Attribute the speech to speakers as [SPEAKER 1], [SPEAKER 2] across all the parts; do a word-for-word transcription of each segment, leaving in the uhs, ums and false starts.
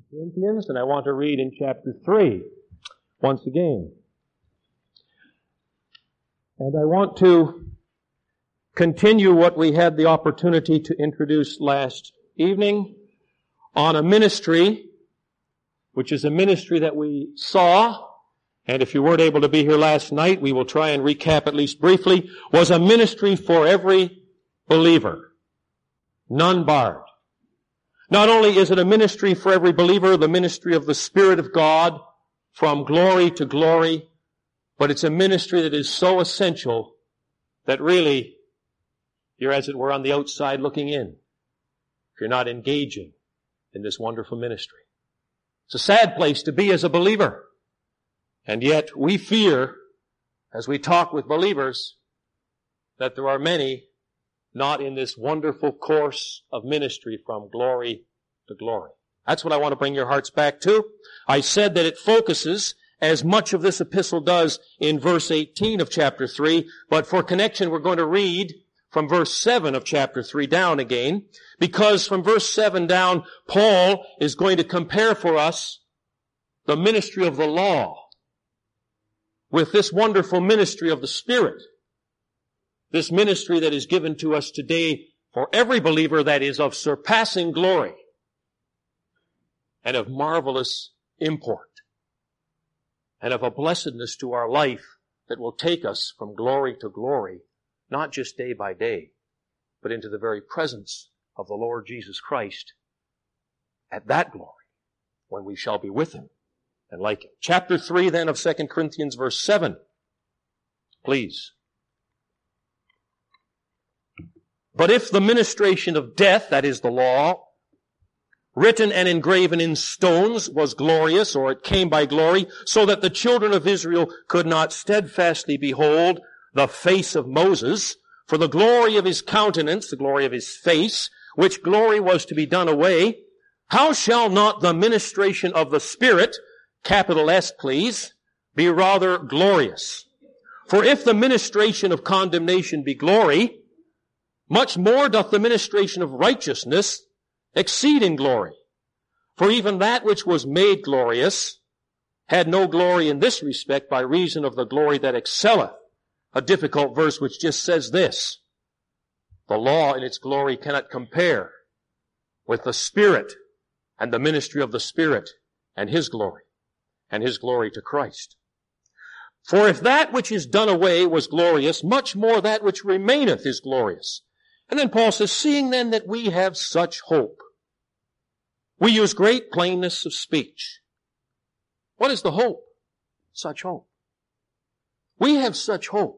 [SPEAKER 1] Corinthians, and I want to read in chapter three once again. And I want to continue what we had the opportunity to introduce last evening on a ministry, which is a ministry that we saw, and if you weren't able to be here last night, we will try and recap at least briefly, was a ministry for every believer, none barred. Not only is it a ministry for every believer, the ministry of the Spirit of God from glory to glory, but it's a ministry that is so essential that really you're, as it were, on the outside looking in if you're not engaging in this wonderful ministry. It's a sad place to be as a believer. And yet we fear, as we talk with believers, that there are many not in this wonderful course of ministry from glory to glory. That's what I want to bring your hearts back to. I said that it focuses, as much of this epistle does, in verse eighteen of chapter three, but for connection we're going to read from verse seven of chapter three down again, because from verse seven down, Paul is going to compare for us the ministry of the law with this wonderful ministry of the Spirit. This ministry that is given to us today for every believer, that is of surpassing glory and of marvelous import and of a blessedness to our life that will take us from glory to glory, not just day by day, but into the very presence of the Lord Jesus Christ at that glory when we shall be with Him and like Him. Chapter three then of Second Corinthians, verse seven. Please. But if the ministration of death, that is the law, written and engraven in stones, was glorious, or it came by glory, so that the children of Israel could not steadfastly behold the face of Moses, for the glory of his countenance, the glory of his face, which glory was to be done away, how shall not the ministration of the Spirit, capital S please, be rather glorious? For if the ministration of condemnation be glory, much more doth the ministration of righteousness exceed in glory. For even that which was made glorious had no glory in this respect by reason of the glory that excelleth. A difficult verse which just says this: the law in its glory cannot compare with the Spirit and the ministry of the Spirit and His glory, and His glory to Christ. For if that which is done away was glorious, much more that which remaineth is glorious. And then Paul says, seeing then that we have such hope, we use great plainness of speech. What is the hope? Such hope. We have such hope.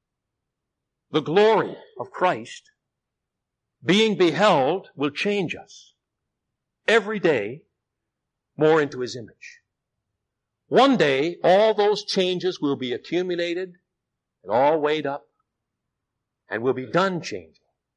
[SPEAKER 1] The glory of Christ being beheld will change us every day more into His image. One day, all those changes will be accumulated and all weighed up and will be done changing.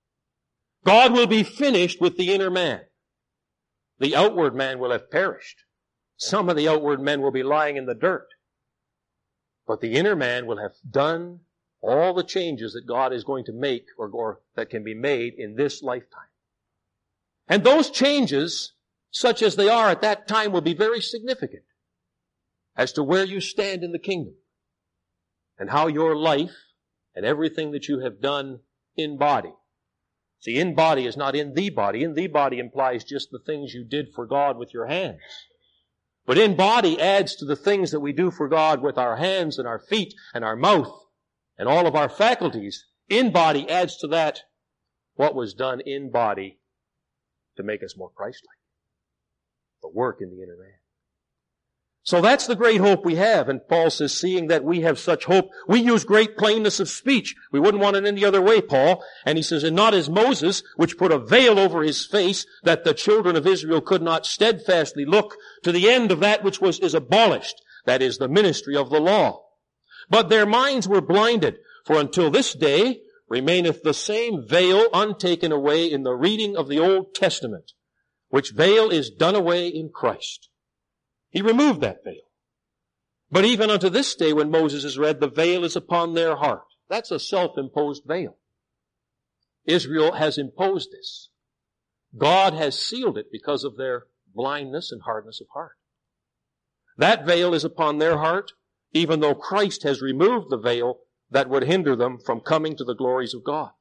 [SPEAKER 1] God will be finished with the inner man. The outward man will have perished. Some of the outward men will be lying in the dirt. But the inner man will have done all the changes that God is going to make or, or that can be made in this lifetime. And those changes, such as they are at that time, will be very significant as to where you stand in the kingdom and how your life and everything that you have done in body. See, in body is not in the body. In the body implies just the things you did for God with your hands. But in body adds to the things that we do for God with our hands and our feet and our mouth and all of our faculties. In body adds to that what was done in body to make us more Christ-like. The work in the inner man. So that's the great hope we have. And Paul says, seeing that we have such hope, we use great plainness of speech. We wouldn't want it any other way, Paul. And he says, and not as Moses, which put a veil over his face, that the children of Israel could not steadfastly look to the end of that which was is abolished, that is, the ministry of the law. But their minds were blinded, for until this day remaineth the same veil untaken away in the reading of the Old Testament, which veil is done away in Christ. He removed that veil. But even unto this day, when Moses is read, the veil is upon their heart. That's a self-imposed veil. Israel has imposed this. God has sealed it because of their blindness and hardness of heart. That veil is upon their heart, even though Christ has removed the veil that would hinder them from coming to the glories of God.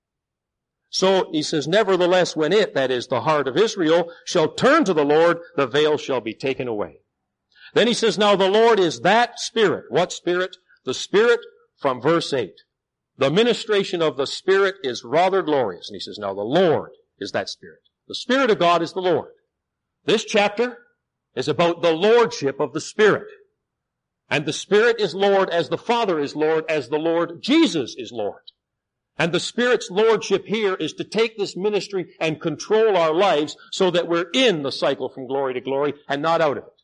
[SPEAKER 1] So he says, nevertheless, when it, that is the heart of Israel, shall turn to the Lord, the veil shall be taken away. Then he says, now the Lord is that Spirit. What Spirit? The Spirit from verse eight. The ministration of the Spirit is rather glorious. And he says, now the Lord is that Spirit. The Spirit of God is the Lord. This chapter is about the lordship of the Spirit. And the Spirit is Lord as the Father is Lord, as the Lord Jesus is Lord. And the Spirit's lordship here is to take this ministry and control our lives so that we're in the cycle from glory to glory and not out of it.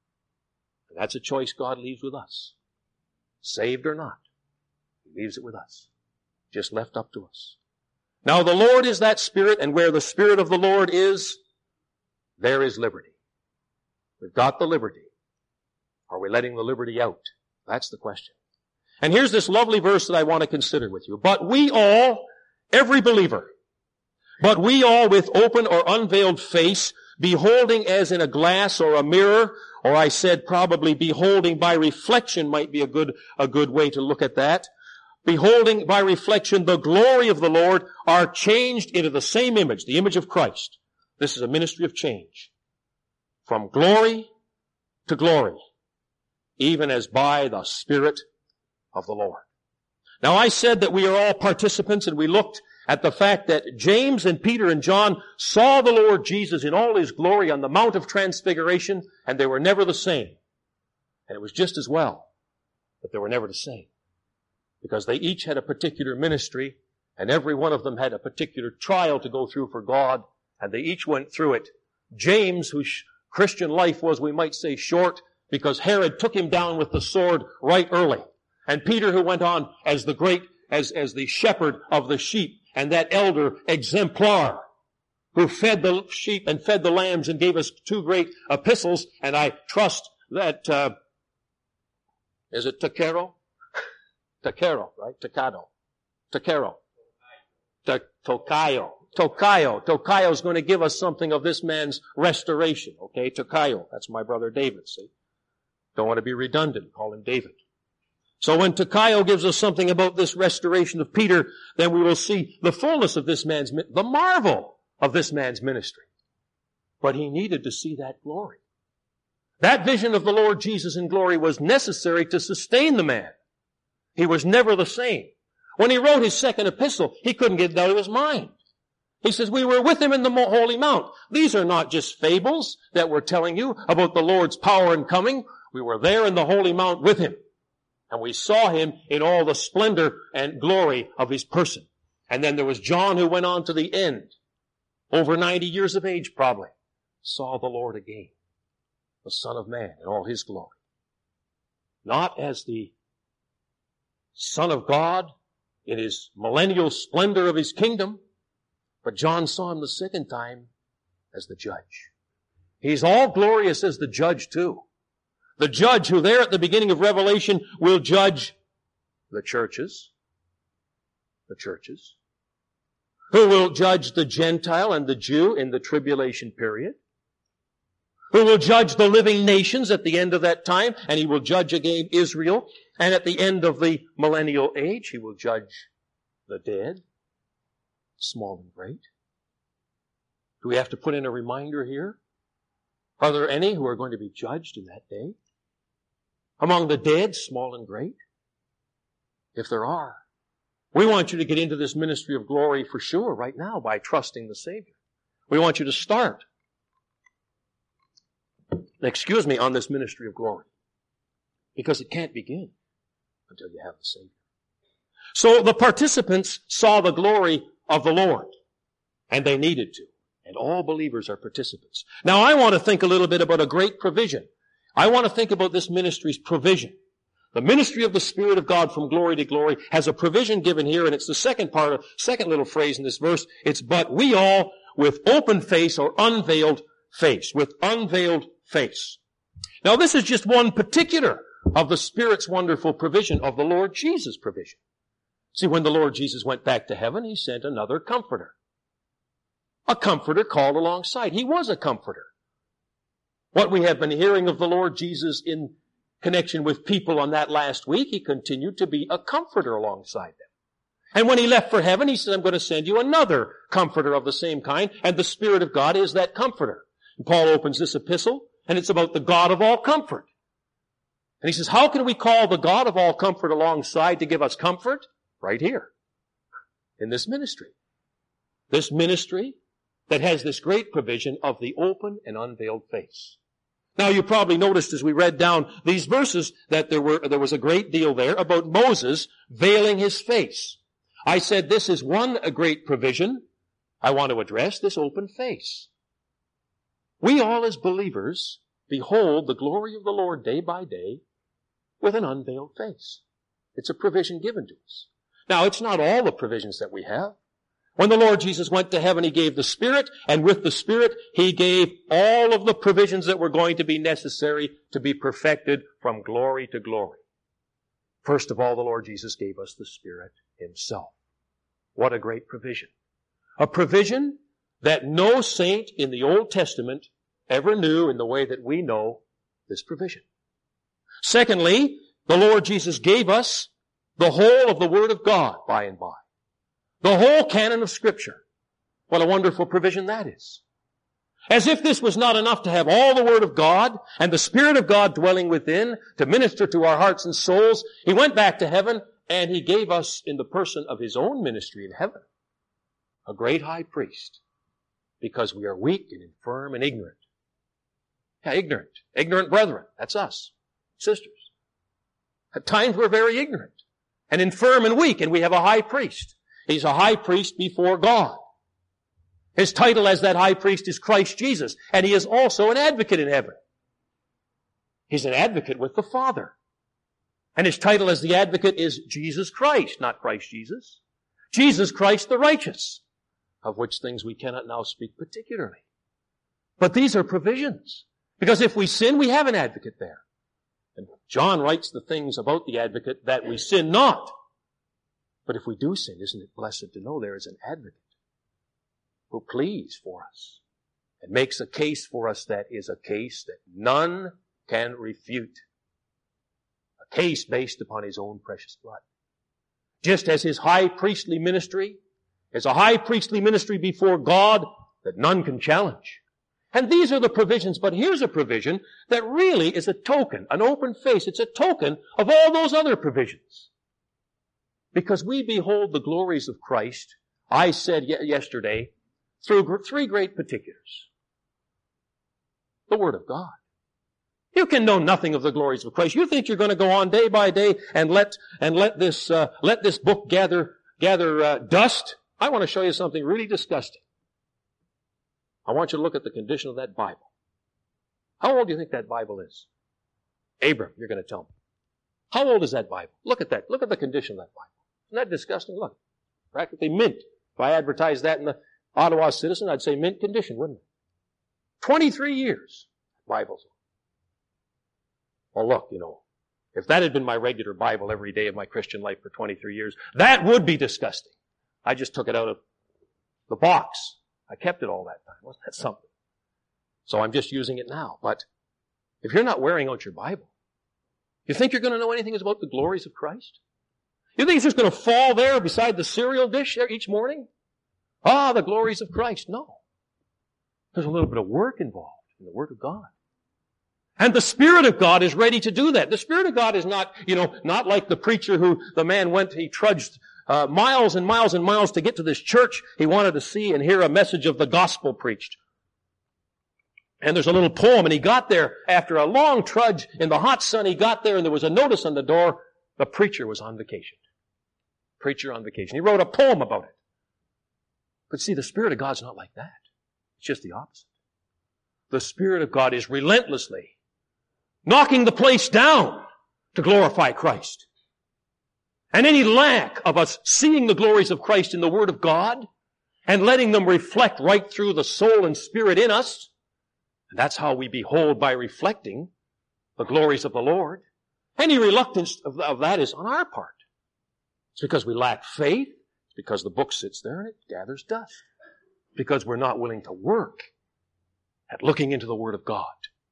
[SPEAKER 1] And that's a choice God leaves with us. Saved or not, He leaves it with us. Just left up to us. Now the Lord is that Spirit, and where the Spirit of the Lord is, there is liberty. We've got the liberty. Are we letting the liberty out? That's the question. And here's this lovely verse that I want to consider with you. But we all, every believer, but we all with open or unveiled face, beholding as in a glass or a mirror, or I said probably beholding by reflection might be a good, a good way to look at that. Beholding by reflection the glory of the Lord, are changed into the same image, the image of Christ. This is a ministry of change. From glory to glory, even as by the Spirit of the Lord. Now I said that we are all participants, and we looked at the fact that James and Peter and John saw the Lord Jesus in all His glory on the Mount of Transfiguration, and they were never the same. And it was just as well that they were never the same. Because they each had a particular ministry, and every one of them had a particular trial to go through for God, and they each went through it. James, whose Christian life was, we might say, short, because Herod took him down with the sword right early. And Peter, who went on as the great, as, as the shepherd of the sheep, and that elder exemplar, who fed the sheep and fed the lambs and gave us two great epistles, and I trust that, uh, is it Takero? Takero, right? Takado. Takero. Tokayo. Tokayo. Tokayo is going to give us something of this man's restoration. Okay? Tokayo. That's my brother David, see? Don't want to be redundant. Call him David. So when Tokayo gives us something about this restoration of Peter, then we will see the fullness of this man's, the marvel of this man's ministry. But he needed to see that glory. That vision of the Lord Jesus in glory was necessary to sustain the man. He was never the same. When he wrote his second epistle, he couldn't get it out of his mind. He says, we were with him in the Holy Mount. These are not just fables that we're telling you about the Lord's power and coming. We were there in the Holy Mount with him. And we saw him in all the splendor and glory of his person. And then there was John, who went on to the end, over ninety years of age probably, saw the Lord again, the Son of Man in all his glory. Not as the Son of God in his millennial splendor of his kingdom, but John saw him the second time as the judge. He's all glorious as the judge too. The judge who there at the beginning of Revelation will judge the churches, the churches, who will judge the Gentile and the Jew in the tribulation period, who will judge the living nations at the end of that time, and he will judge again Israel, and at the end of the millennial age, he will judge the dead, small and great. Do we have to put in a reminder here? Are there any who are going to be judged in that day? Among the dead, small and great? If there are, we want you to get into this ministry of glory for sure right now by trusting the Savior. We want you to start, excuse me, on this ministry of glory. Because it can't begin until you have the Savior. So the participants saw the glory of the Lord, and they needed to. And all believers are participants. Now I want to think a little bit about a great provision. I want to think about this ministry's provision. The ministry of the Spirit of God from glory to glory has a provision given here, and it's the second part of, second little phrase in this verse. It's, but we all with open face or unveiled face, with unveiled face. Now this is just one particular of the Spirit's wonderful provision, of the Lord Jesus' provision. See, when the Lord Jesus went back to heaven, He sent another comforter. A comforter called alongside. He was a comforter. What we have been hearing of the Lord Jesus in connection with people on that last week, he continued to be a comforter alongside them. And when he left for heaven, he said, I'm going to send you another comforter of the same kind, and the Spirit of God is that comforter. And Paul opens this epistle, and it's about the God of all comfort. And he says, how can we call the God of all comfort alongside to give us comfort? Right here, in this ministry. This ministry that has this great provision of the open and unveiled face. Now you probably noticed as we read down these verses that there were, there was a great deal there about Moses veiling his face. I said this is one a great provision. I want to address this open face. We all as believers behold the glory of the Lord day by day with an unveiled face. It's a provision given to us. Now, it's not all the provisions that we have. When the Lord Jesus went to heaven, he gave the Spirit, and with the Spirit, he gave all of the provisions that were going to be necessary to be perfected from glory to glory. First of all, the Lord Jesus gave us the Spirit himself. What a great provision. A provision that no saint in the Old Testament ever knew in the way that we know this provision. Secondly, the Lord Jesus gave us the whole of the Word of God by and by. The whole canon of Scripture. What a wonderful provision that is. As if this was not enough to have all the Word of God and the Spirit of God dwelling within to minister to our hearts and souls, he went back to heaven and he gave us in the person of his own ministry in heaven a great high priest because we are weak and infirm and ignorant. Yeah, ignorant. Ignorant brethren. That's us. Sisters. At times we're very ignorant and infirm and weak, and we have a high priest. He's a high priest before God. His title as that high priest is Christ Jesus, and he is also an advocate in heaven. He's an advocate with the Father. And his title as the advocate is Jesus Christ, not Christ Jesus. Jesus Christ the righteous, of which things we cannot now speak particularly. But these are provisions, because if we sin, we have an advocate there. And John writes the things about the advocate that we sin not. But if we do sin, isn't it blessed to know there is an advocate who pleads for us and makes a case for us that is a case that none can refute. A case based upon his own precious blood. Just as his high priestly ministry is a high priestly ministry before God that none can challenge. And these are the provisions, but here's a provision that really is a token, an open face. It's a token of all those other provisions. Because we behold the glories of Christ, I said yesterday, through three great particulars. The Word of God. You can know nothing of the glories of Christ. You think you're going to go on day by day and let and let this uh, let this book gather gather uh, dust? I want to show you something really disgusting. I want you to look at the condition of that Bible. How old do you think that Bible is? Abram, you're going to tell me. How old is that Bible? Look at that. Look at the condition of that Bible. Isn't that disgusting? Look. Practically mint. If I advertised that in the Ottawa Citizen, I'd say mint condition, wouldn't it? twenty-three years. Bibles. Well, look, you know, if that had been my regular Bible every day of my Christian life for twenty-three years, that would be disgusting. I just took it out of the box. I kept it all that time. Wasn't that something? So I'm just using it now. But if you're not wearing out your Bible, you think you're going to know anything about the glories of Christ? You think it's just going to fall there beside the cereal dish there each morning? Ah, the glories of Christ. No. There's a little bit of work involved in the Word of God. And the Spirit of God is ready to do that. The Spirit of God is not, you know, not like the preacher who the man went, he trudged uh, miles and miles and miles to get to this church. He wanted to see and hear a message of the gospel preached. And there's a little poem, and he got there after a long trudge in the hot sun. He got there, and there was a notice on the door. The preacher was on vacation. Preacher on vacation. He wrote a poem about it. But see, the Spirit of God's not like that. It's just the opposite. The Spirit of God is relentlessly knocking the place down to glorify Christ. And any lack of us seeing the glories of Christ in the Word of God and letting them reflect right through the soul and spirit in us, and that's how we behold by reflecting the glories of the Lord. Any reluctance of, of that is on our part. It's because we lack faith. It's because the book sits there and it gathers dust. Because we're not willing to work at looking into the Word of God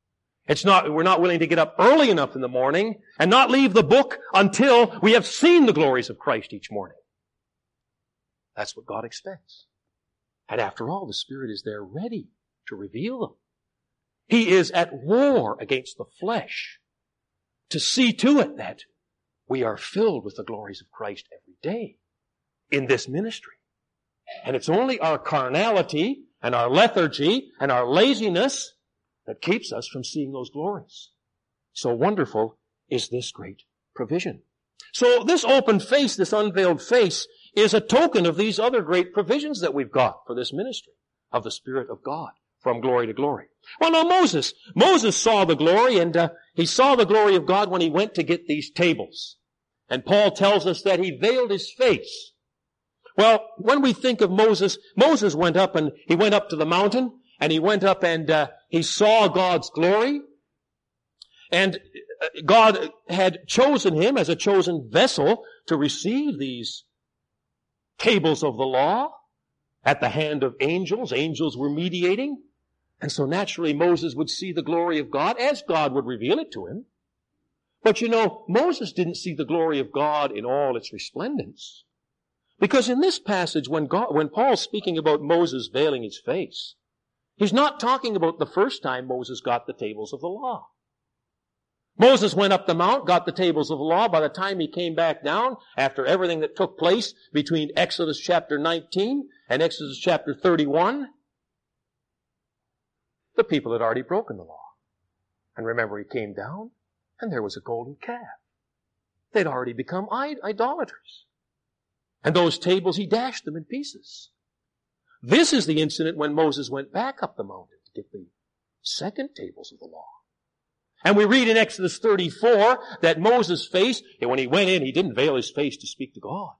[SPEAKER 1] It's not, we're not willing to get up early enough in the morning and not leave the book until we have seen the glories of Christ each morning. That's what God expects. And after all, the Spirit is there ready to reveal them. He is at war against the flesh to see to it that we are filled with the glories of Christ every day in this ministry. And it's only our carnality and our lethargy and our laziness that keeps us from seeing those glories. So wonderful is this great provision. So this open face, this unveiled face, is a token of these other great provisions that we've got for this ministry of the Spirit of God from glory to glory. Well, now Moses, Moses saw the glory, and uh, he saw the glory of God when he went to get these tables. And Paul tells us that he veiled his face. Well, when we think of Moses, Moses went up and he went up to the mountain, and he went up and uh, he saw God's glory. And God had chosen him as a chosen vessel to receive these tables of the law at the hand of angels. Angels were mediating. And so naturally Moses would see the glory of God as God would reveal it to him. But you know, Moses didn't see the glory of God in all its resplendence. Because in this passage, when God, when Paul's speaking about Moses veiling his face, he's not talking about the first time Moses got the tables of the law. Moses went up the mount, got the tables of the law. By the time he came back down, after everything that took place between Exodus chapter nineteen and Exodus chapter thirty-one, the people had already broken the law. And remember, he came down, and there was a golden calf. They'd already become idolaters. And those tables, he dashed them in pieces. This is the incident when Moses went back up the mountain to get the second tables of the law. And we read in Exodus thirty-four that Moses' face, and when he went in, he didn't veil his face to speak to God.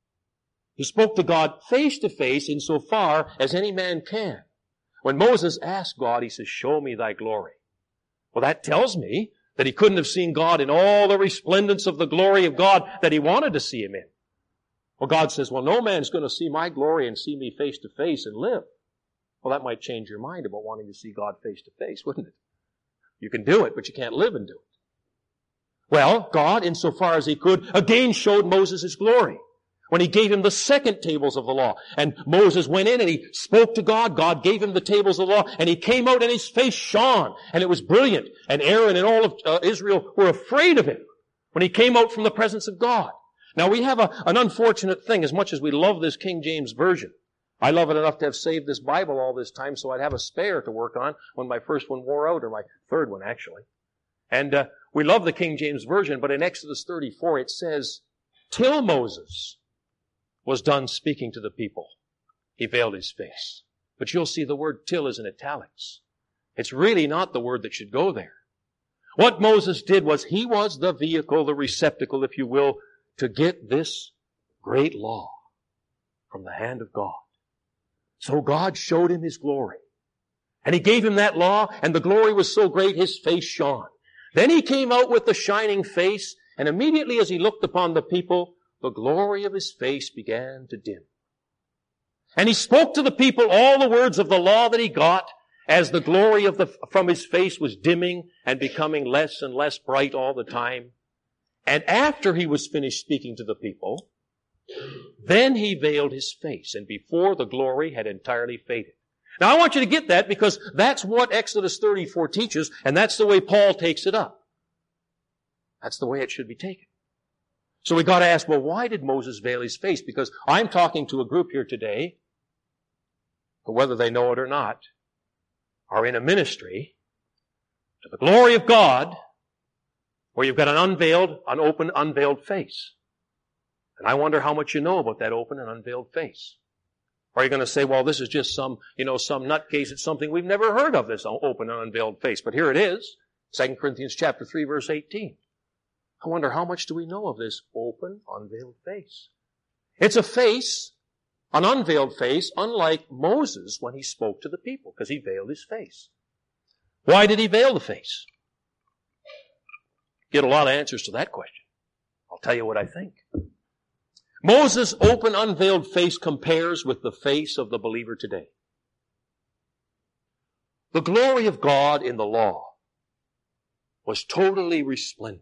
[SPEAKER 1] He spoke to God face to face insofar as any man can. When Moses asked God, he says, "Show me thy glory." Well, that tells me that he couldn't have seen God in all the resplendence of the glory of God that he wanted to see him in. Well, God says, well, no man's going to see my glory and see me face to face and live. Well, that might change your mind about wanting to see God face to face, wouldn't it? You can do it, but you can't live and do it. Well, God, insofar as he could, again showed Moses his glory when he gave him the second tables of the law. And Moses went in and he spoke to God. God gave him the tables of the law, and he came out and his face shone, and it was brilliant. And Aaron and all of uh, Israel were afraid of him when he came out from the presence of God. Now, we have a, an unfortunate thing. As much as we love this King James Version, I love it enough to have saved this Bible all this time so I'd have a spare to work on when my first one wore out, or my third one, actually. And uh, we love the King James Version, but in Exodus thirty-four it says, till Moses was done speaking to the people, he veiled his face. But you'll see the word till is in italics. It's really not the word that should go there. What Moses did was he was the vehicle, the receptacle, if you will, to get this great law from the hand of God. So God showed him his glory. And he gave him that law, and the glory was so great his face shone. Then he came out with the shining face, and immediately as he looked upon the people, the glory of his face began to dim. And he spoke to the people all the words of the law that he got, as the glory of the, from his face was dimming and becoming less and less bright all the time. And after he was finished speaking to the people, then he veiled his face, and before the glory had entirely faded. Now I want you to get that, because that's what Exodus thirty-four teaches, and that's the way Paul takes it up. That's the way it should be taken. So we got to ask, well, why did Moses veil his face? Because I'm talking to a group here today, who, whether they know it or not, are in a ministry to the glory of God, where you've got an unveiled, an open, unveiled face. And I wonder how much you know about that open and unveiled face. Or are you going to say, well, this is just some, you know, some nutcase. It's something we've never heard of, this open and unveiled face. But here it is. Second Corinthians chapter three, verse eighteen. I wonder how much do we know of this open, unveiled face? It's a face, an unveiled face, unlike Moses when he spoke to the people, because he veiled his face. Why did he veil the face? Get a lot of answers to that question. I'll tell you what I think. Moses' open, unveiled face compares with the face of the believer today. The glory of God in the law was totally resplendent.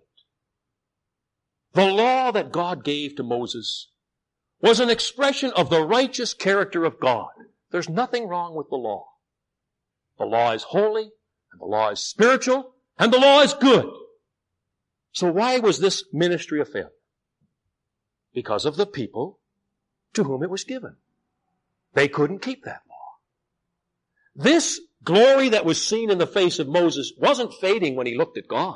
[SPEAKER 1] The law that God gave to Moses was an expression of the righteous character of God. There's nothing wrong with the law. The law is holy, and the law is spiritual, and the law is good. So why was this ministry a failure? Because of the people to whom it was given. They couldn't keep that law. This glory that was seen in the face of Moses wasn't fading when he looked at God.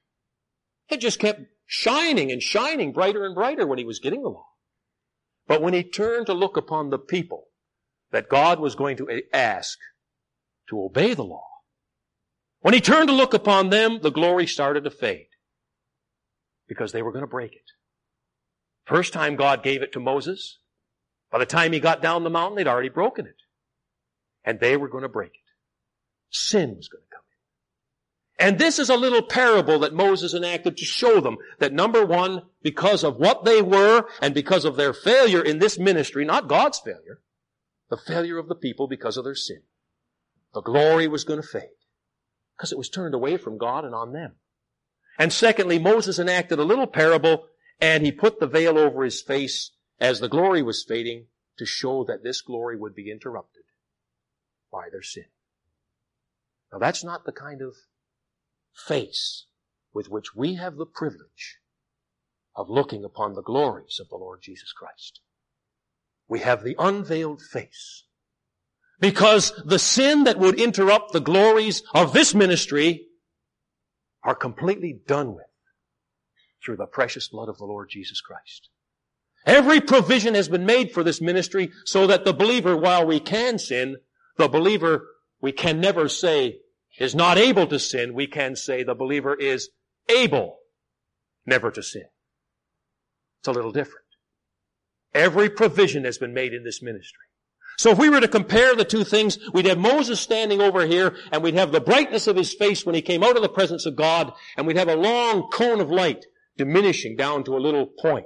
[SPEAKER 1] It just kept shining and shining brighter and brighter when he was getting the law. But when he turned to look upon the people that God was going to ask to obey the law, when he turned to look upon them, the glory started to fade because they were going to break it. First time God gave it to Moses, by the time he got down the mountain, they'd already broken it. And they were going to break it. Sin was going to come in. And this is a little parable that Moses enacted to show them that, number one, because of what they were and because of their failure in this ministry, not God's failure, the failure of the people because of their sin, the glory was going to fade because it was turned away from God and on them. And secondly, Moses enacted a little parable and he put the veil over his face as the glory was fading to show that this glory would be interrupted by their sin. Now that's not the kind of face with which we have the privilege of looking upon the glories of the Lord Jesus Christ. We have the unveiled face. Because the sin that would interrupt the glories of this ministry are completely done with through the precious blood of the Lord Jesus Christ. Every provision has been made for this ministry so that the believer, while we can sin, the believer, we can never say, is not able to sin. We can say the believer is able never to sin. It's a little different. Every provision has been made in this ministry. So if we were to compare the two things, we'd have Moses standing over here, and we'd have the brightness of his face when he came out of the presence of God, and we'd have a long cone of light diminishing down to a little point.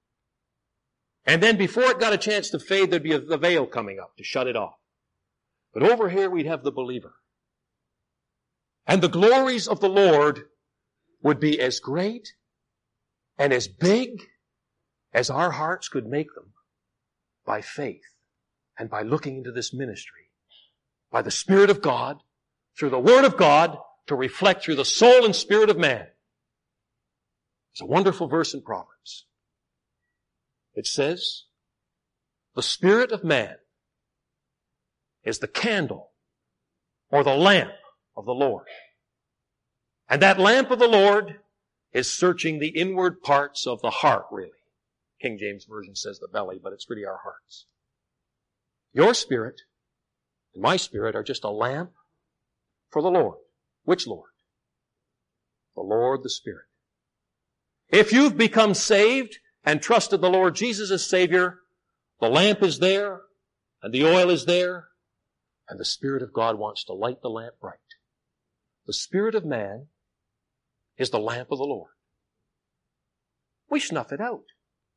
[SPEAKER 1] And then before it got a chance to fade, there'd be a, the veil coming up to shut it off. But over here we'd have the believer. And the glories of the Lord would be as great and as big as our hearts could make them by faith and by looking into this ministry, by the Spirit of God, through the Word of God, to reflect through the soul and spirit of man. It's a wonderful verse in Proverbs. It says, the spirit of man is the candle or the lamp of the Lord. And that lamp of the Lord is searching the inward parts of the heart, really. King James Version says the belly, but it's really our hearts. Your spirit and my spirit are just a lamp for the Lord. Which Lord? The Lord, the Spirit. If you've become saved and trusted the Lord Jesus as Savior, the lamp is there, and the oil is there, and the Spirit of God wants to light the lamp bright. The spirit of man is the lamp of the Lord. We snuff it out.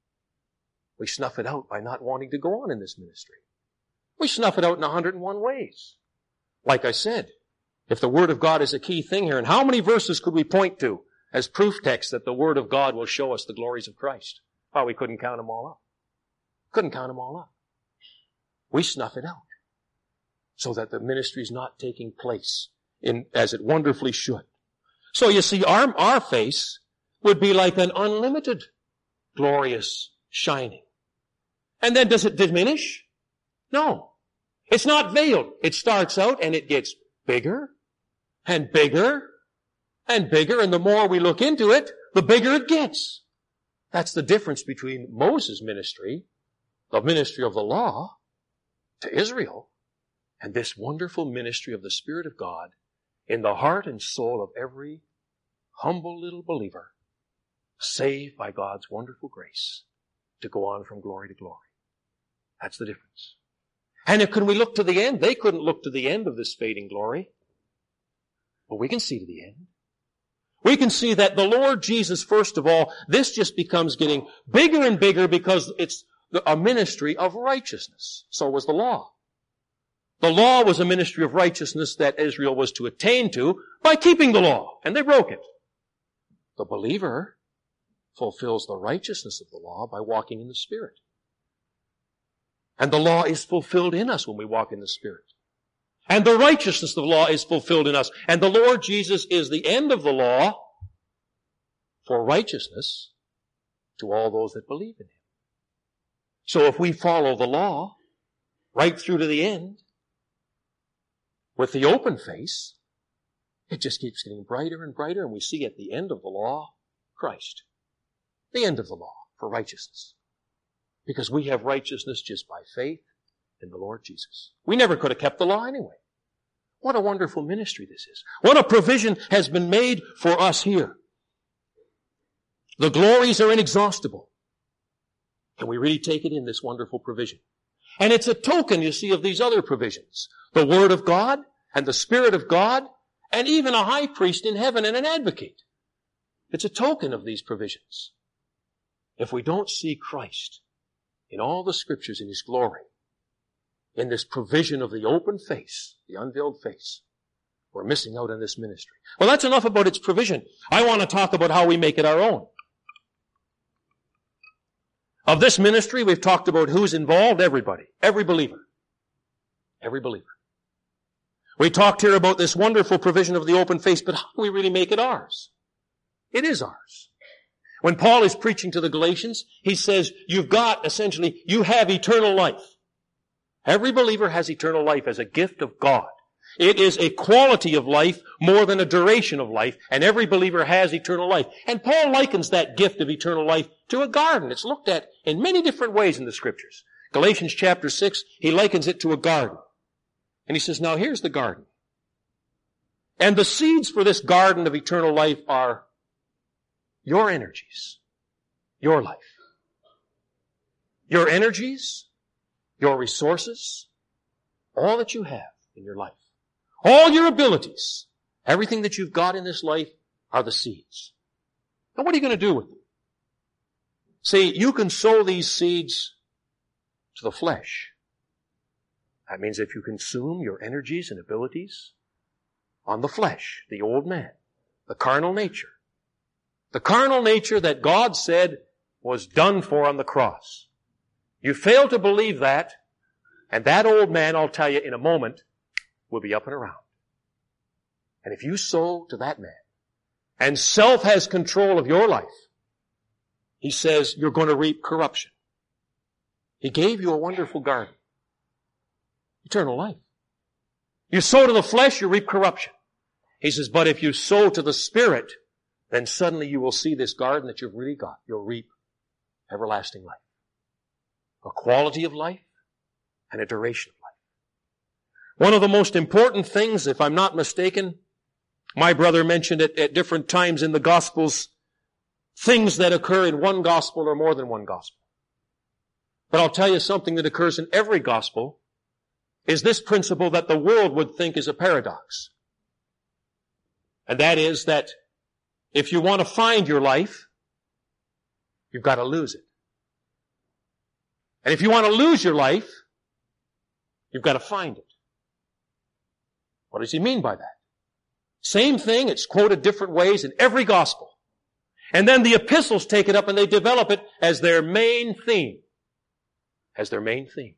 [SPEAKER 1] We snuff it out by not wanting to go on in this ministry. We snuff it out in a hundred and one ways. Like I said, if the Word of God is a key thing here, and how many verses could we point to as proof text that the Word of God will show us the glories of Christ? Oh, we couldn't count them all up. Couldn't count them all up. We snuff it out so that the ministry is not taking place in, as it wonderfully should. So you see, our, our face would be like an unlimited, glorious shining. And then does it diminish? No. It's not veiled. It starts out and it gets bigger and bigger and bigger, and the more we look into it, the bigger it gets. That's the difference between Moses' ministry, the ministry of the law, to Israel, and this wonderful ministry of the Spirit of God in the heart and soul of every humble little believer, saved by God's wonderful grace to go on from glory to glory. That's the difference. And if can we look to the end? They couldn't look to the end of this fading glory. But we can see to the end. We can see that the Lord Jesus, first of all, this just becomes getting bigger and bigger because it's a ministry of righteousness. So was the law. The law was a ministry of righteousness that Israel was to attain to by keeping the law, and they broke it. The believer fulfills the righteousness of the law by walking in the Spirit. And the law is fulfilled in us when we walk in the Spirit. And the righteousness of the law is fulfilled in us. And the Lord Jesus is the end of the law for righteousness to all those that believe in Him. So if we follow the law right through to the end with the open face, it just keeps getting brighter and brighter, and we see at the end of the law, Christ. The end of the law for righteousness. Because we have righteousness just by faith in the Lord Jesus. We never could have kept the law anyway. What a wonderful ministry this is. What a provision has been made for us here. The glories are inexhaustible. Can we really take it in, this wonderful provision? And it's a token, you see, of these other provisions. The Word of God and the Spirit of God and even a high priest in heaven and an advocate. It's a token of these provisions. If we don't see Christ in all the Scriptures in His glory, in this provision of the open face, the unveiled face, we're missing out on this ministry. Well, that's enough about its provision. I want to talk about how we make it our own. Of this ministry, we've talked about who's involved. Everybody. Every believer. Every believer. We talked here about this wonderful provision of the open face, but how do we really make it ours? It is ours. When Paul is preaching to the Galatians, he says, you've got, essentially, you have eternal life. Every believer has eternal life as a gift of God. It is a quality of life more than a duration of life, and every believer has eternal life. And Paul likens that gift of eternal life to a garden. It's looked at in many different ways in the Scriptures. Galatians chapter six, he likens it to a garden. And he says, now here's the garden. And the seeds for this garden of eternal life are your energies, your life. Your energies, your resources, all that you have in your life. All your abilities, everything that you've got in this life are the seeds. Now what are you going to do with them? See, you can sow these seeds to the flesh. That means if you consume your energies and abilities on the flesh, the old man, the carnal nature, the carnal nature that God said was done for on the cross. You fail to believe that, and that old man, I'll tell you in a moment, will be up and around. And if you sow to that man, and self has control of your life, he says you're going to reap corruption. He gave you a wonderful garden. Eternal life. You sow to the flesh, you reap corruption. He says, but if you sow to the Spirit, then suddenly you will see this garden that you've really got. You'll reap everlasting life. A quality of life and a duration of life. One of the most important things, if I'm not mistaken, my brother mentioned it at different times in the Gospels, things that occur in one Gospel or more than one Gospel. But I'll tell you something that occurs in every Gospel is this principle that the world would think is a paradox. And that is that if you want to find your life, you've got to lose it. And if you want to lose your life, you've got to find it. What does he mean by that? Same thing, it's quoted different ways in every gospel. And then the epistles take it up and they develop it as their main theme. As their main theme.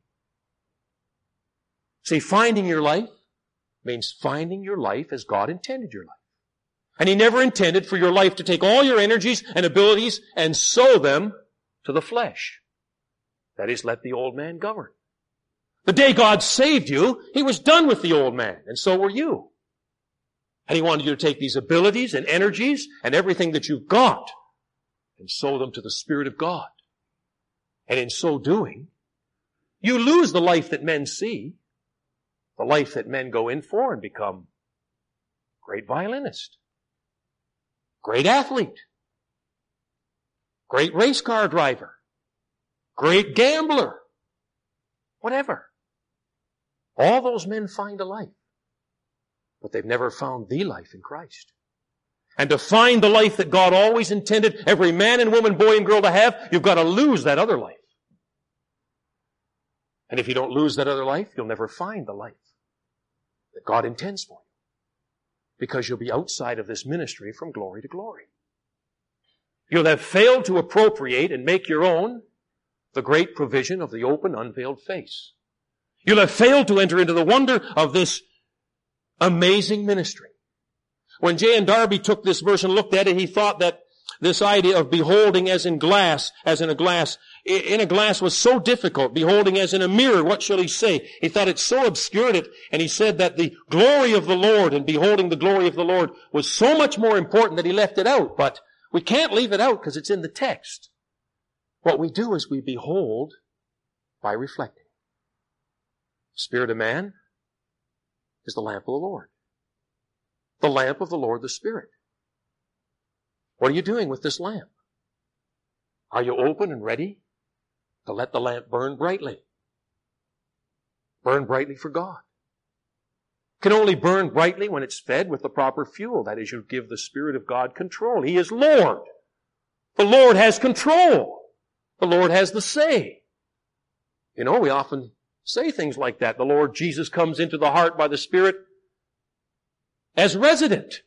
[SPEAKER 1] See, finding your life means finding your life as God intended your life. And He never intended for your life to take all your energies and abilities and sow them to the flesh. That is, let the old man govern. The day God saved you, He was done with the old man, and so were you. And He wanted you to take these abilities and energies and everything that you've got and sow them to the Spirit of God. And in so doing, you lose the life that men see, the life that men go in for and become great violinist, great athlete, great race car driver, great gambler, whatever. All those men find a life, but they've never found the life in Christ. And to find the life that God always intended every man and woman, boy and girl to have, you've got to lose that other life. And if you don't lose that other life, you'll never find the life that God intends for you. Because you'll be outside of this ministry from glory to glory. You'll have failed to appropriate and make your own the great provision of the open, unveiled face. You'll have failed to enter into the wonder of this amazing ministry. When J N Darby took this verse and looked at it, he thought that this idea of beholding as in glass, as in a glass, in a glass was so difficult. Beholding as in a mirror, what shall he say? He thought it so obscured it, and he said that the glory of the Lord and beholding the glory of the Lord was so much more important that he left it out. But we can't leave it out because it's in the text. What we do is we behold by reflecting. The Spirit of man is the lamp of the Lord. The lamp of the Lord, the Spirit. What are you doing with this lamp? Are you open and ready to let the lamp burn brightly? Burn brightly for God. It can only burn brightly when it's fed with the proper fuel. That is, you give the Spirit of God control. He is Lord. The Lord has control. The Lord has the say. You know, we often say things like that. The Lord Jesus comes into the heart by the Spirit as resident.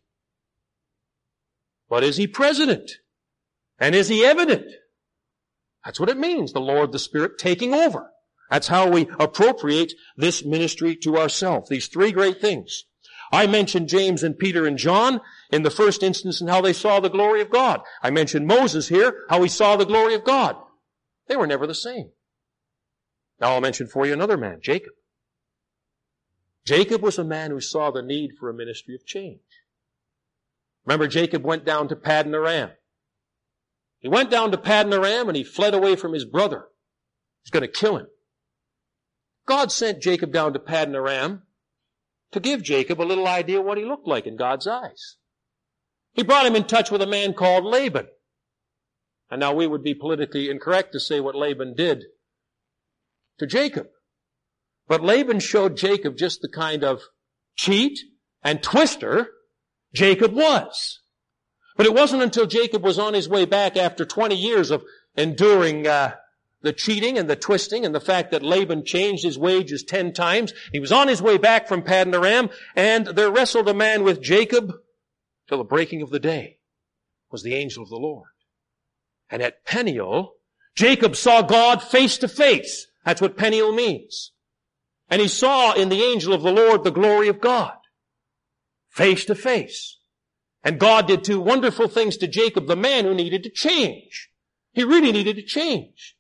[SPEAKER 1] But is He president? And is He evident? That's what it means, the Lord, the Spirit taking over. That's how we appropriate this ministry to ourselves. These three great things. I mentioned James and Peter and John in the first instance and how they saw the glory of God. I mentioned Moses here, how he saw the glory of God. They were never the same. Now I'll mention for you another man, Jacob. Jacob was a man who saw the need for a ministry of change. Remember, Jacob went down to Paddan Aram. He went down to Paddan Aram and he fled away from his brother. He's going to kill him. God sent Jacob down to Paddan Aram to give Jacob a little idea of what he looked like in God's eyes. He brought him in touch with a man called Laban. And now we would be politically incorrect to say what Laban did to Jacob. But Laban showed Jacob just the kind of cheat and twister Jacob was. But it wasn't until Jacob was on his way back after twenty years of enduring uh, the cheating and the twisting and the fact that Laban changed his wages ten times. He was on his way back from Paddan Aram, and there wrestled a man with Jacob till the breaking of the day. It was the angel of the Lord. And at Peniel, Jacob saw God face to face. That's what Peniel means. And he saw in the angel of the Lord the glory of God. Face to face. And God did two wonderful things to Jacob, the man who needed to change. He really needed to change.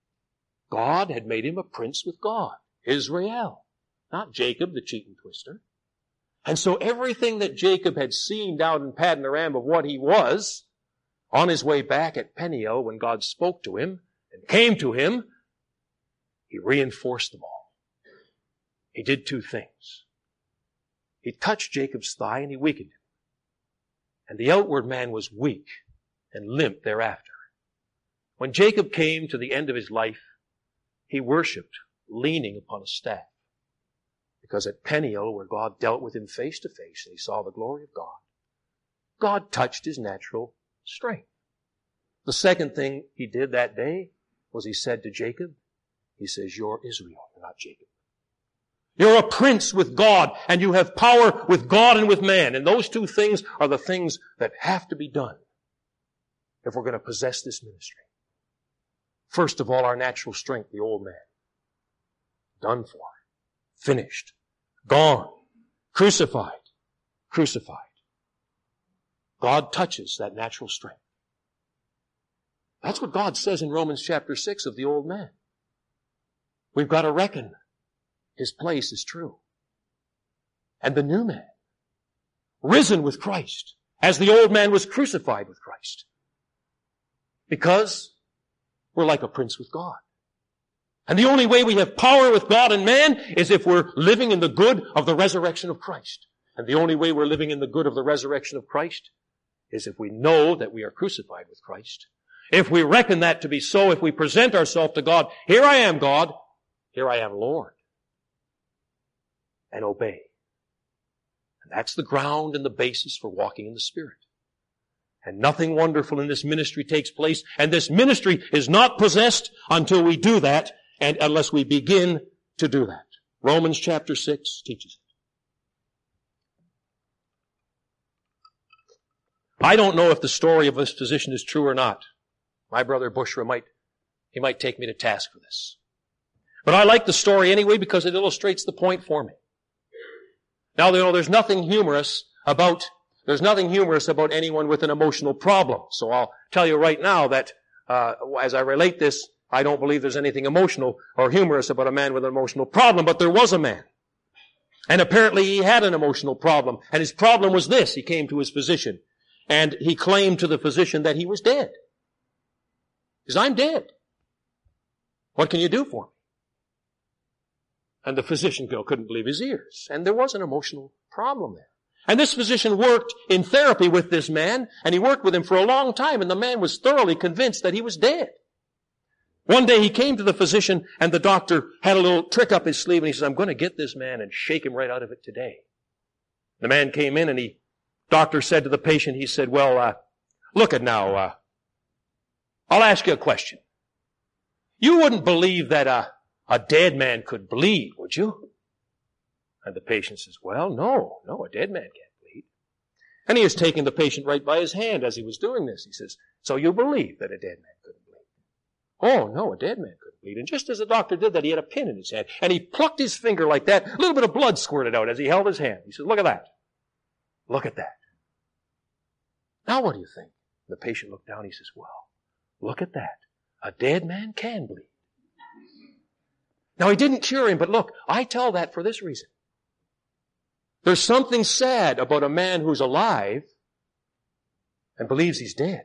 [SPEAKER 1] God had made him a prince with God. Israel. Not Jacob, the cheat and twister. And so everything that Jacob had seen down in Paddan Aram of what he was, on his way back at Peniel when God spoke to him and came to him, he reinforced them all. He did two things. He touched Jacob's thigh and he weakened him. And the outward man was weak and limp thereafter. When Jacob came to the end of his life, he worshipped leaning upon a staff. Because at Peniel, where God dealt with him face to face and he saw the glory of God, God touched his natural strength. The second thing he did that day was he said to Jacob, he says, you're Israel, you're not Jacob. You're a prince with God, and you have power with God and with man. And those two things are the things that have to be done if we're going to possess this ministry. First of all, our natural strength, the old man. Done for. Finished. Gone. Crucified. Crucified. God touches that natural strength. That's what God says in Romans chapter six of the old man. We've got to reckon his place is true. And the new man, risen with Christ, as the old man was crucified with Christ. Because we're like a prince with God. And the only way we have power with God and man is if we're living in the good of the resurrection of Christ. And the only way we're living in the good of the resurrection of Christ is if we know that we are crucified with Christ. If we reckon that to be so, if we present ourselves to God, here I am, God, here I am, Lord. And obey. And that's the ground and the basis for walking in the Spirit. And nothing wonderful in this ministry takes place, and this ministry is not possessed until we do that, and unless we begin to do that. Romans chapter six teaches it. I don't know if the story of this physician is true or not. My brother Bushra might, he might take me to task for this. But I like the story anyway because it illustrates the point for me. Now, you know, there's nothing humorous about, there's nothing humorous about anyone with an emotional problem. So I'll tell you right now that, uh, as I relate this, I don't believe there's anything emotional or humorous about a man with an emotional problem, but there was a man. And apparently he had an emotional problem. And his problem was this. He came to his physician and he claimed to the physician that he was dead. He says, I'm dead. What can you do for me? And the physician couldn't believe his ears. And there was an emotional problem there. And this physician worked in therapy with this man, and he worked with him for a long time, and the man was thoroughly convinced that he was dead. One day he came to the physician, and the doctor had a little trick up his sleeve, and he says, I'm going to get this man and shake him right out of it today. The man came in, and the doctor said to the patient, he said, well, uh, look at now, uh, I'll ask you a question. You wouldn't believe that a, a dead man could bleed, would you? And the patient says, well, no, no, a dead man can't bleed. And he is taking the patient right by his hand as he was doing this. He says, so you believe that a dead man couldn't bleed? Oh, no, a dead man couldn't bleed. And just as the doctor did that, he had a pin in his hand. And he plucked his finger like that. A little bit of blood squirted out as he held his hand. He says, look at that. Look at that. Now what do you think? The patient looked down. He says, well, look at that. A dead man can bleed. Now he didn't cure him, but look, I tell that for this reason. There's something sad about a man who's alive and believes he's dead.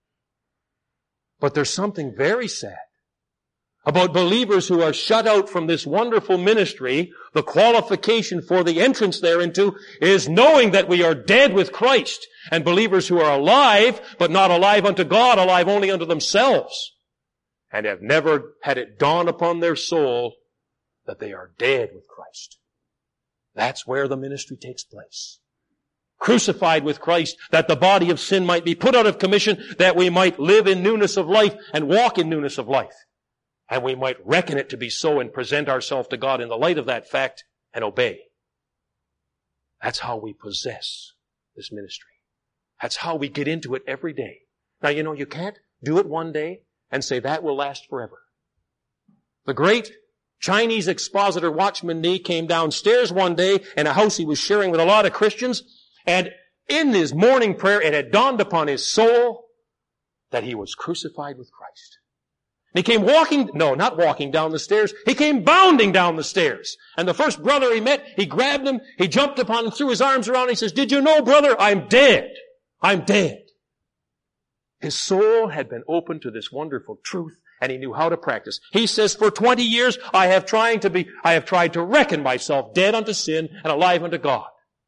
[SPEAKER 1] But there's something very sad about believers who are shut out from this wonderful ministry. The qualification for the entrance thereinto is knowing that we are dead with Christ, and believers who are alive, but not alive unto God, alive only unto themselves, and have never had it dawn upon their soul that they are dead with Christ. That's where the ministry takes place. Crucified with Christ, that the body of sin might be put out of commission, that we might live in newness of life and walk in newness of life. And we might reckon it to be so and present ourselves to God in the light of that fact and obey. That's how we possess this ministry. That's how we get into it every day. Now, you know, you can't do it one day and say that will last forever. The great Chinese expositor Watchman Nee came downstairs one day in a house he was sharing with a lot of Christians, and in his morning prayer it had dawned upon his soul that he was crucified with Christ. And he came walking, no, not walking down the stairs, he came bounding down the stairs. And the first brother he met, he grabbed him, he jumped upon him, threw his arms around him, he says, did you know, brother, I'm dead. I'm dead. His soul had been opened to this wonderful truth, and he knew how to practice. He says, for twenty years, I have trying to be, I have tried to reckon myself dead unto sin and alive unto God.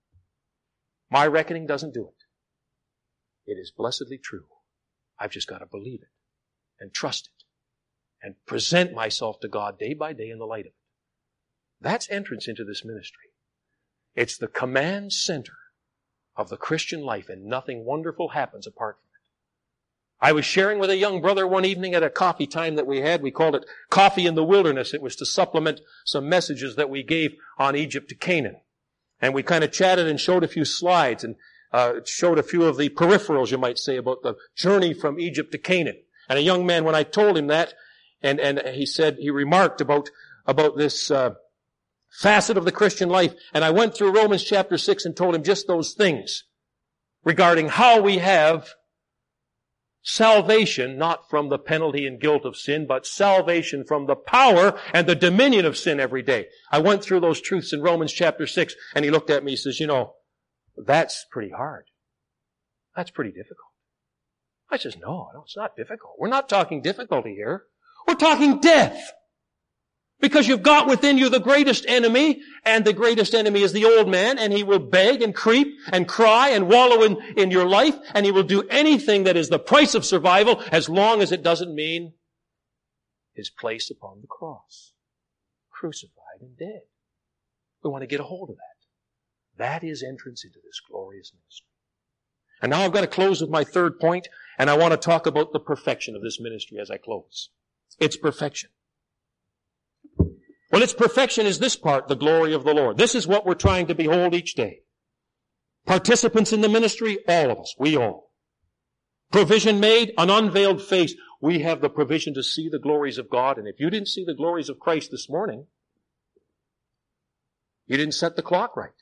[SPEAKER 1] My reckoning doesn't do it. It is blessedly true. I've just got to believe it and trust it and present myself to God day by day in the light of it. That's entrance into this ministry. It's the command center of the Christian life, and nothing wonderful happens apart from it. I was sharing with a young brother one evening at a coffee time that we had. We called it Coffee in the Wilderness. It was to supplement some messages that we gave on Egypt to Canaan. And we kind of chatted and showed a few slides and uh, showed a few of the peripherals, you might say, about the journey from Egypt to Canaan. And a young man, when I told him that, and, and he said, he remarked about, about this uh, facet of the Christian life. And I went through Romans chapter six and told him just those things regarding how we have salvation, not from the penalty and guilt of sin, but salvation from the power and the dominion of sin every day. I went through those truths in Romans chapter six, and he looked at me and says, you know, that's pretty hard. That's pretty difficult. I says, no, no, it's not difficult. We're not talking difficulty here. We're talking death. Because you've got within you the greatest enemy, and the greatest enemy is the old man, and he will beg and creep and cry and wallow in, in your life, and he will do anything that is the price of survival as long as it doesn't mean his place upon the cross, crucified and dead. We want to get a hold of that. That is entrance into this glorious ministry. And now I've got to close with my third point, and I want to talk about the perfection of this ministry as I close. It's perfection. Well, its perfection is this part, the glory of the Lord. This is what we're trying to behold each day. Participants in the ministry, all of us, we all. Provision made, an unveiled face. We have the provision to see the glories of God. And if you didn't see the glories of Christ this morning, you didn't set the clock right.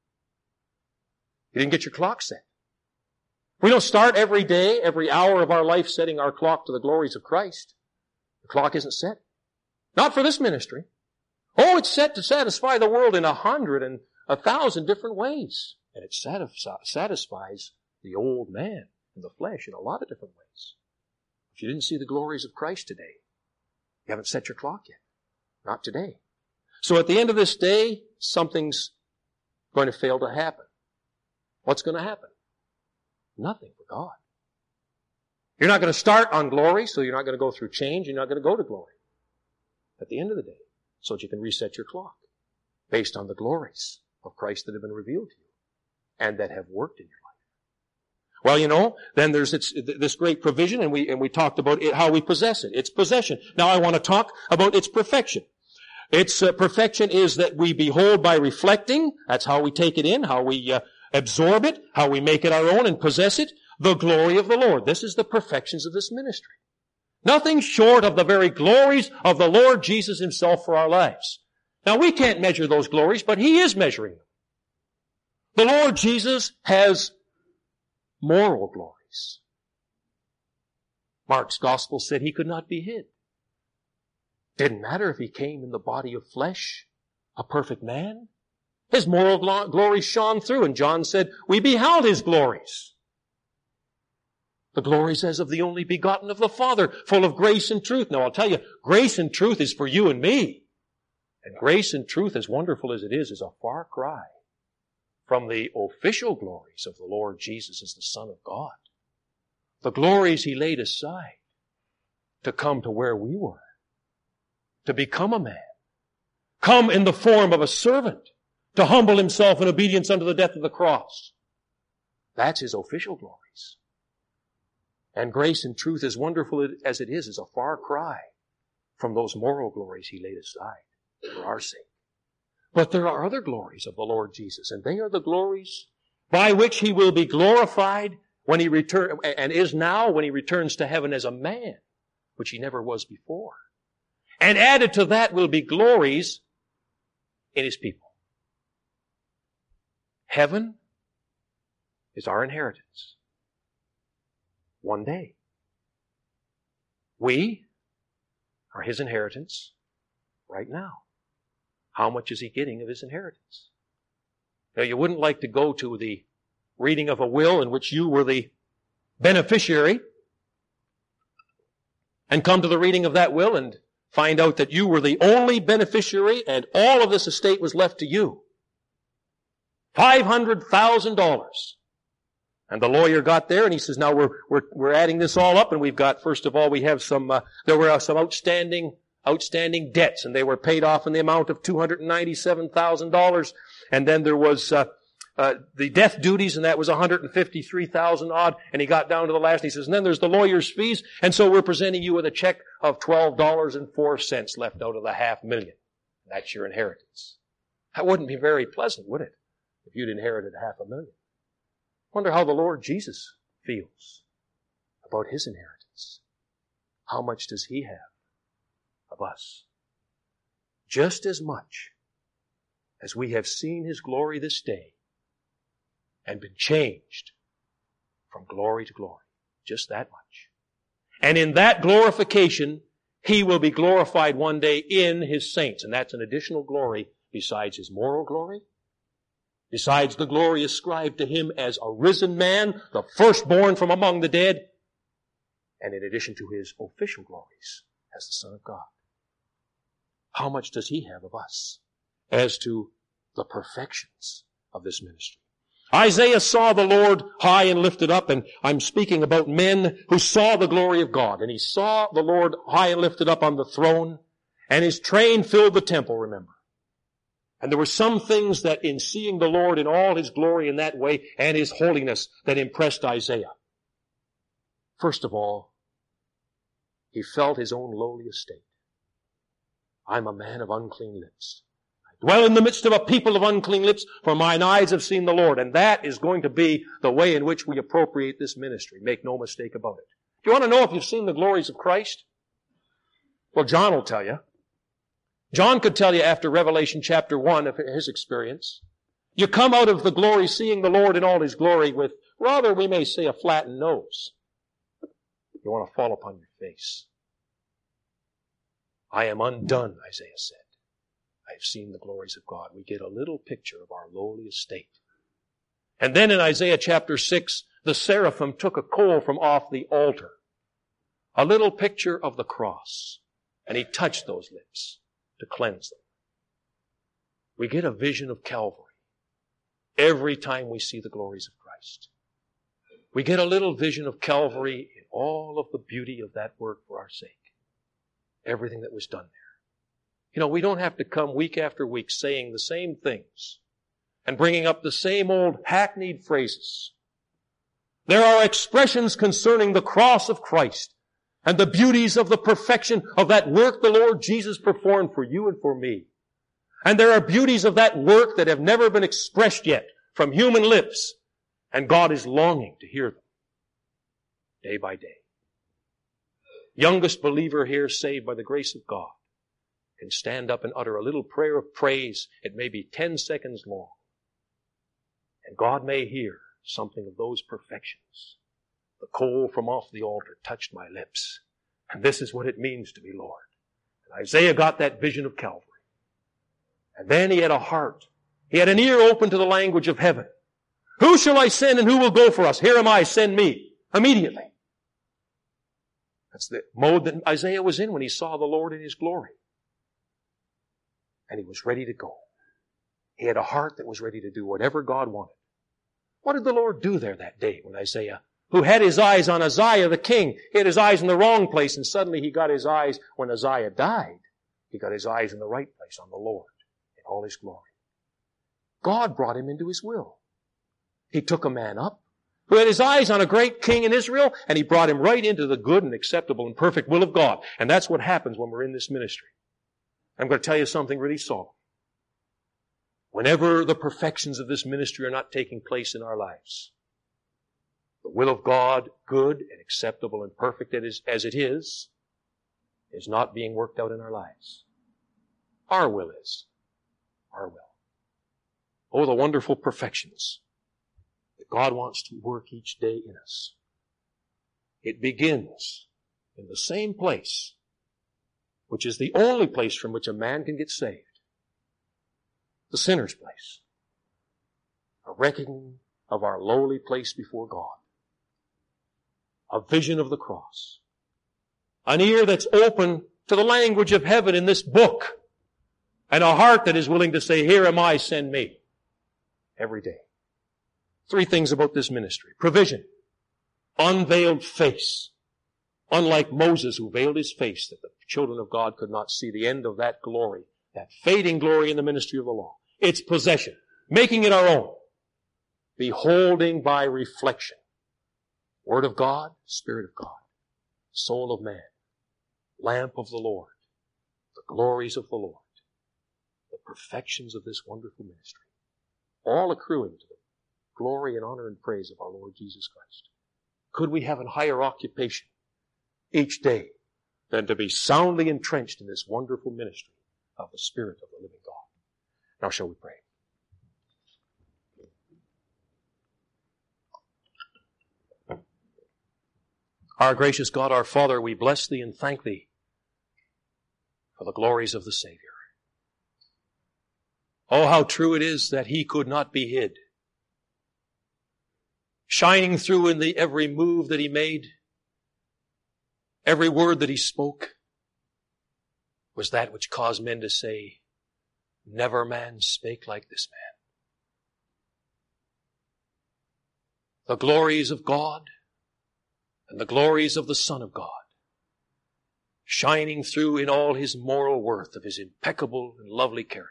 [SPEAKER 1] You didn't get your clock set. We don't start every day, every hour of our life setting our clock to the glories of Christ. The clock isn't set. Not for this ministry. Oh, it's set to satisfy the world in a hundred and a thousand different ways. And it satisfies the old man and the flesh in a lot of different ways. If you didn't see the glories of Christ today, you haven't set your clock yet. Not today. So at the end of this day, something's going to fail to happen. What's going to happen? Nothing for God. You're not going to start on glory, so you're not going to go through change. You're not going to go to glory. At the end of the day, so that you can reset your clock based on the glories of Christ that have been revealed to you and that have worked in your life. Well, you know, then there's it's, this great provision, and we and we talked about it, how we possess it. Its possession. Now I want to talk about its perfection. Its uh, perfection is that we behold by reflecting. That's how we take it in, how we uh, absorb it, how we make it our own and possess it. The glory of the Lord. This is the perfections of this ministry. Nothing short of the very glories of the Lord Jesus himself for our lives. Now we can't measure those glories, but he is measuring them. The Lord Jesus has moral glories. Mark's gospel said he could not be hid. Didn't matter if he came in the body of flesh, a perfect man. His moral glories shone through, and John said, we beheld his glories. The glories as of the only begotten of the Father, full of grace and truth. Now I'll tell you, grace and truth is for you and me. And grace and truth, as wonderful as it is, is a far cry from the official glories of the Lord Jesus as the Son of God. The glories he laid aside to come to where we were, to become a man, come in the form of a servant, to humble himself in obedience unto the death of the cross. That's his official glories. And grace and truth, as wonderful as it is, is a far cry from those moral glories he laid aside for our sake. But there are other glories of the Lord Jesus, and they are the glories by which he will be glorified when he return, and is now when he returns to heaven as a man, which he never was before. And added to that will be glories in his people. Heaven is our inheritance. One day. We are his inheritance right now. How much is he getting of his inheritance? Now, you wouldn't like to go to the reading of a will in which you were the beneficiary and come to the reading of that will and find out that you were the only beneficiary and all of this estate was left to you. five hundred thousand dollars. And the lawyer got there and he says, now we're, we're, we're adding this all up, and we've got, first of all, we have some, uh, there were uh, some outstanding, outstanding debts, and they were paid off in the amount of two hundred ninety-seven thousand dollars. And then there was, uh, uh, the death duties, and that was one hundred fifty-three thousand odd. And he got down to the last, and he says, and then there's the lawyer's fees. And so we're presenting you with a check of twelve dollars and four cents left out of the half million. That's your inheritance. That wouldn't be very pleasant, would it? If you'd inherited half a million. Wonder how the Lord Jesus feels about his inheritance. How much does he have of us? Just as much as we have seen his glory this day and been changed from glory to glory. Just that much. And in that glorification, he will be glorified one day in his saints. And that's an additional glory besides his moral glory. Besides the glory ascribed to him as a risen man, the firstborn from among the dead, and in addition to his official glories as the Son of God. How much does he have of us as to the perfections of this ministry? Isaiah saw the Lord high and lifted up, and I'm speaking about men who saw the glory of God, and he saw the Lord high and lifted up on the throne, and his train filled the temple, remember. And there were some things that in seeing the Lord in all his glory in that way and his holiness that impressed Isaiah. First of all, he felt his own lowly estate. I'm a man of unclean lips. I Dwell in the midst of a people of unclean lips, for mine eyes have seen the Lord. And that is going to be the way in which we appropriate this ministry. Make no mistake about it. Do you want to know if you've seen the glories of Christ? Well, John will tell you. John could tell you after Revelation chapter one of his experience. You come out of the glory seeing the Lord in all His glory with, rather we may say, a flattened nose. You want to fall upon your face. I am undone, Isaiah said. I have seen the glories of God. We get a little picture of our lowly estate. And then in Isaiah chapter six, the seraphim took a coal from off the altar. A little picture of the cross. And He touched those lips to cleanse them. We get a vision of Calvary every time we see the glories of Christ. We get a little vision of Calvary in all of the beauty of that work for our sake. Everything that was done there. You know, we don't have to come week after week saying the same things and bringing up the same old hackneyed phrases. There are expressions concerning the cross of Christ and the beauties of the perfection of that work the Lord Jesus performed for you and for me. And there are beauties of that work that have never been expressed yet from human lips. And God is longing to hear them day by day. Youngest believer here, saved by the grace of God, can stand up and utter a little prayer of praise. It may be ten seconds long. And God may hear something of those perfections. The coal from off the altar touched my lips. And this is what it means to be Lord. And Isaiah got that vision of Calvary. And then he had a heart. He had an ear open to the language of heaven. Who shall I send and who will go for us? Here am I, send me. Immediately. That's the mode that Isaiah was in when he saw the Lord in His glory. And he was ready to go. He had a heart that was ready to do whatever God wanted. What did the Lord do there that day when Isaiah, who had his eyes on Uzziah the king, he had his eyes in the wrong place, and suddenly he got his eyes, when Uzziah died, he got his eyes in the right place on the Lord in all His glory. God brought him into His will. He took a man up who had his eyes on a great king in Israel, and He brought him right into the good and acceptable and perfect will of God. And that's what happens when we're in this ministry. I'm going to tell you something really solemn. Whenever the perfections of this ministry are not taking place in our lives, the will of God, good and acceptable and perfect as it is, is not being worked out in our lives. Our will is. Our will. Oh, the wonderful perfections that God wants to work each day in us. It begins in the same place, which is the only place from which a man can get saved. The sinner's place. A reckoning of our lowly place before God. A vision of the cross. An ear that's open to the language of heaven in this book. And a heart that is willing to say, here am I, send me. Every day. Three things about this ministry. Provision. Unveiled face. Unlike Moses, who veiled his face that the children of God could not see the end of that glory, that fading glory in the ministry of the law. It's possession. Making it our own. Beholding by reflection. Word of God, Spirit of God. Soul of man. Lamp of the Lord. The glories of the Lord. The perfections of this wonderful ministry. All accruing to the glory and honor and praise of our Lord Jesus Christ. Could we have a higher occupation each day than to be soundly entrenched in this wonderful ministry of the Spirit of the living God? Now shall we pray? Our gracious God, our Father, we bless Thee and thank Thee for the glories of the Savior. Oh, how true it is that He could not be hid. Shining through in the every move that He made, every word that He spoke, was that which caused men to say, never man spake like this man. The glories of God and the glories of the Son of God, shining through in all His moral worth of His impeccable and lovely character.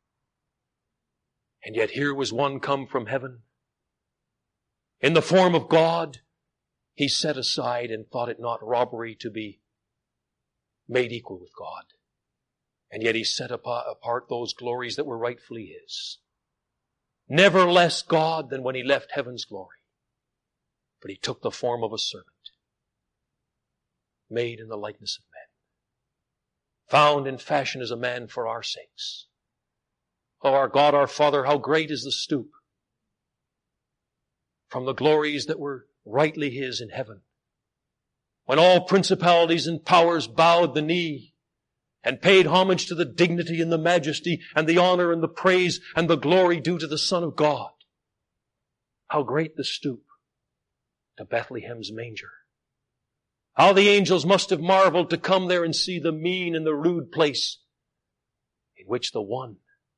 [SPEAKER 1] And yet here was one come from heaven. In the form of God, He set aside and thought it not robbery to be made equal with God. And yet he set apart those glories that were rightfully his. Never less God than when he left heaven's glory. But he took the form of a servant, made in the likeness of men, found in fashion as a man for our sakes. Oh, our God, our Father, how great is the stoop from the glories that were rightly his in heaven, when all principalities and powers bowed the knee and paid homage to the dignity and the majesty and the honor and the praise and the glory due to the Son of God. How great the stoop to Bethlehem's manger. How the angels must have marveled to come there and see the mean and the rude place in which the one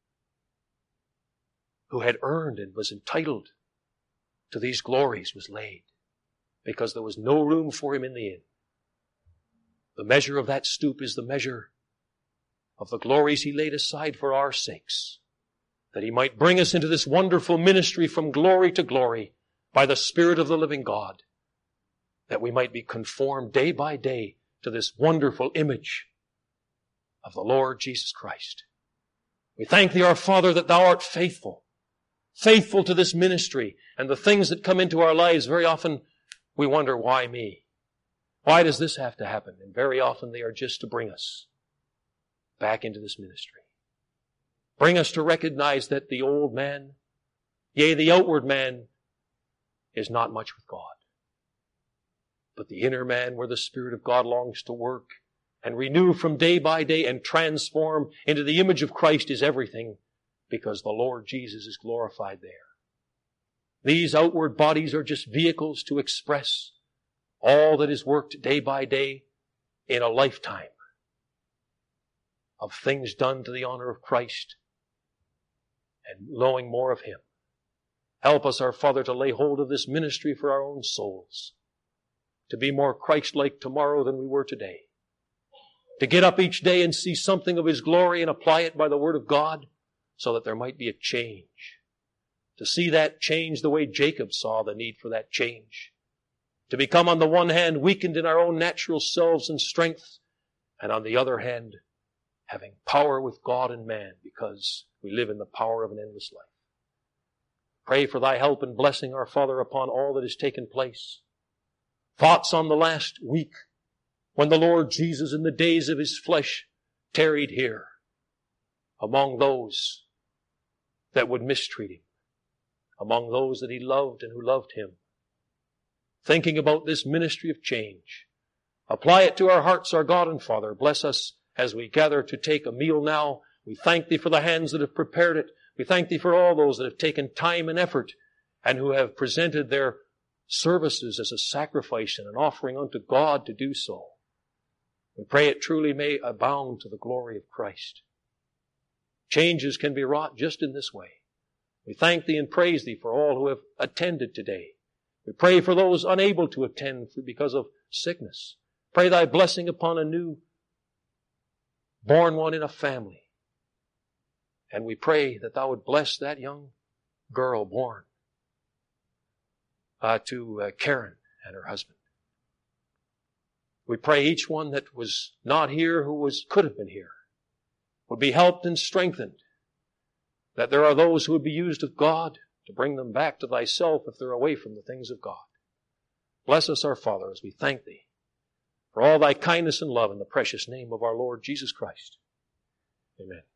[SPEAKER 1] who had earned and was entitled to these glories was laid, because there was no room for him in the inn. The measure of that stoop is the measure of the glories he laid aside for our sakes, that he might bring us into this wonderful ministry from glory to glory by the Spirit of the living God, that we might be conformed day by day to this wonderful image of the Lord Jesus Christ. We thank thee, our Father, that thou art faithful, faithful to this ministry, and the things that come into our lives. Very often we wonder, why me? Why does this have to happen? And very often they are just to bring us back into this ministry. Bring us to recognize that the old man, yea, the outward man, is not much with God. But the inner man, where the Spirit of God longs to work and renew from day by day and transform into the image of Christ, is everything, because the Lord Jesus is glorified there. These outward bodies are just vehicles to express all that is worked day by day in a lifetime of things done to the honor of Christ and knowing more of Him. Help us, our Father, to lay hold of this ministry for our own souls, to be more Christ-like tomorrow than we were today, to get up each day and see something of His glory and apply it by the Word of God, so that there might be a change. To see that change the way Jacob saw the need for that change. To become, on the one hand, weakened in our own natural selves and strength, and on the other hand, having power with God and man, because we live in the power of an endless life. Pray for thy help and blessing, our Father, upon all that has taken place. Thoughts on the last week, when the Lord Jesus, in the days of His flesh, tarried here among those that would mistreat Him, among those that He loved and who loved Him. Thinking about this ministry of change. Apply it to our hearts, our God and Father. Bless us as we gather to take a meal now. We thank Thee for the hands that have prepared it. We thank Thee for all those that have taken time and effort and who have presented their services as a sacrifice and an offering unto God to do so. We pray it truly may abound to the glory of Christ. Changes can be wrought just in this way. We thank Thee and praise Thee for all who have attended today. We pray for those unable to attend because of sickness. Pray Thy blessing upon a new born one in a family. And we pray that Thou would bless that young girl born uh, to uh, Karen and her husband. We pray each one that was not here who was could have been here would be helped and strengthened, that there are those who would be used of God to bring them back to Thyself if they're away from the things of God. Bless us, our Father, as we thank Thee for all Thy kindness and love in the precious name of our Lord Jesus Christ. Amen.